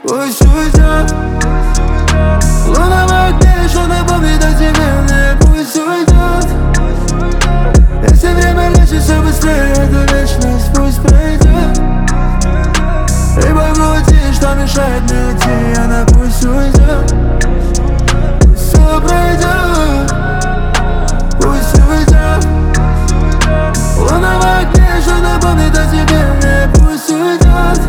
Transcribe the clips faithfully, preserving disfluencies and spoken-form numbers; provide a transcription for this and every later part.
Пусть уйдет. Луна в окне еще напомнит о тебе мне. Пусть уйдет. Если время лечит все быстрее, эта вечность пусть пройдет. Ибо в груди, что мешает мне идти, она пусть уйдет. Пусть все пройдет. Пусть уйдет. Луна в окне еще напомнит о тебе мне. Пусть уйдет.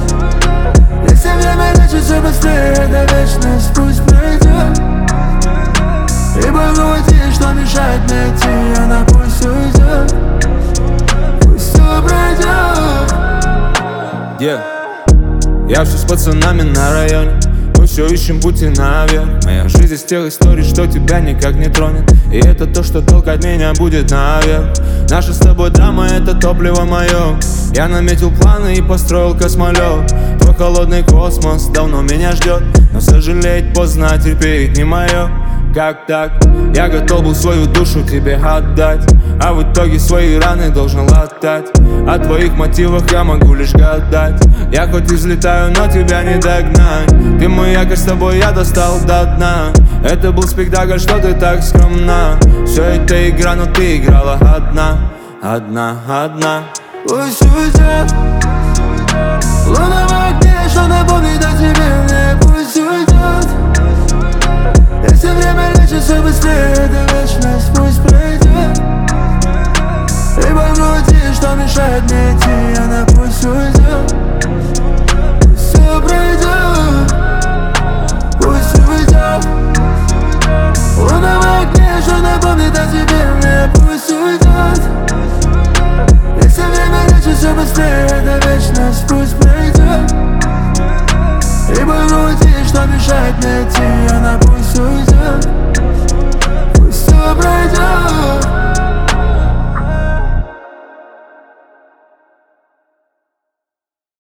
Если время лечит все быстрее, эта вечность пусть пройдет. Ибо в груди, что мешает мне идти, она пусть уйдет. Пусть все пройдет. Yeah. Я все с пацанами на районе, мы все ищем пути наверх. Моя жизнь из тех историй, что тебя никак не тронет. И это то, что толкать меня будет наверх. Наша с тобой драма, это топливо мое. Я наметил планы и построил космолет. Твой холодный космос давно меня ждет, но сожалеть поздно, терпеть не мое. Как так? Я готов был свою душу тебе отдать, а в итоге свои раны должен латать. О твоих мотивах я могу лишь гадать. Я хоть и взлетаю, но тебя не догнать. Ты мой якорь, с тобой я достал до дна. Это был спектакль, что ты так скромна. Все это игра, но ты играла одна. Одна, одна. Пусть уйдет. Луна в окне, что напомнит о тебе мне. Пусть уйдет. Если время лечит все быстрее, эта вечность пусть пройдет. Ибо в груди, что мешает мне идти, она пусть уйдет. Пусть все пройдет. Пусть уйдет. Луна в окне, что напомнит о тебе мне. Пусть уйдет. Если время лечит все быстрее, эта вечность пусть пройдет. Ибо в груди, что мешает мне идти, она пусть уйдет. Пусть все пройдет.